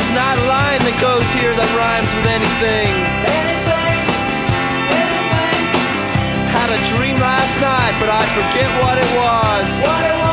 not a line that goes here that rhymes with anything. Had a dream last night, but I forget what it was.